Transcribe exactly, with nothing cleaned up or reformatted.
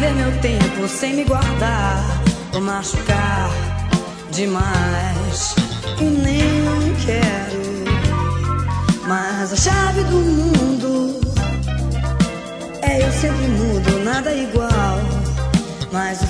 perder meu tempo sem me guardar, vou machucar demais e nem quero. Mas a chave do mundo é eu sempre mudo, nada igual. Mas o